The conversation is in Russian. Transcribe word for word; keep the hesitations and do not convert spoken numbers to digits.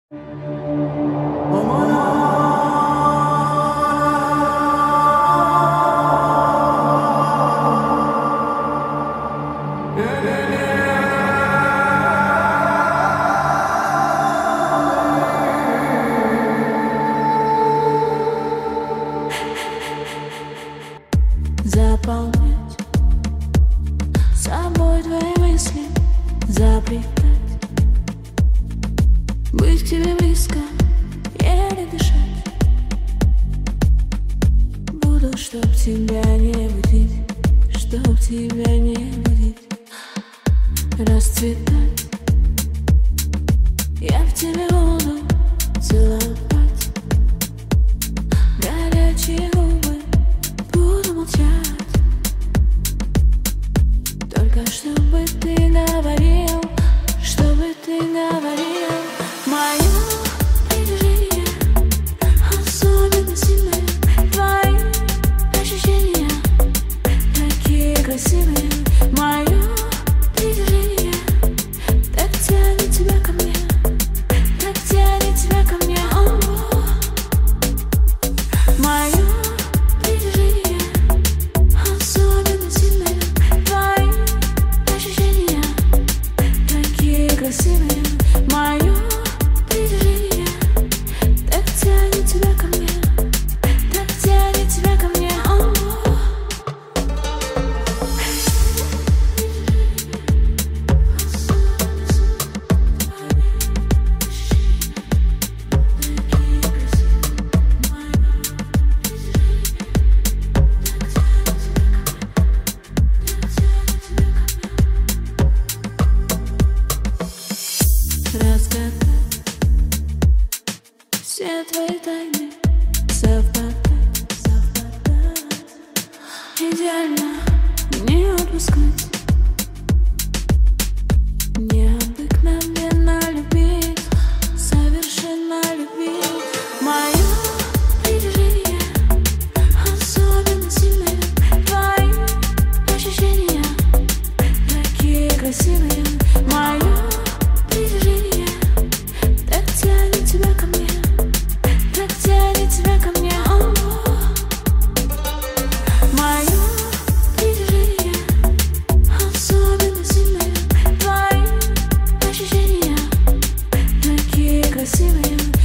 Заполнять собой твои мысли, запретать быть к тебе близко, еле дышать. Буду, чтоб тебя не будить, чтоб тебя не будить, расцветать. Я в тебе буду целовать горячие губы, буду молчать. Только чтобы ты говорил, чтобы ты говорил. Мое притяжение особенно сильное, твои ощущения такие красивые. Мое притяжение так тянет тебя ко мне, так тянет тебя ко мне. О-о-о. Мое притяжение особенно сильное, твои ощущения такие красивые. Мое притяжение так тянет тебя ко мне, так тянет тебя ко мне. О-о-о. Разгадать все твои тайны, совпадать, совпадать, идеально не отпускать, необыкновенно любить, совершенно любить. Мое притяжение особенно сильное, твои ощущения такие красивые. Мое притяжение так тянет тебя ко мне, так тянет тебя ко мне. О-о-о. Мое притяжение особенно сильное, твои ощущения такие красивые.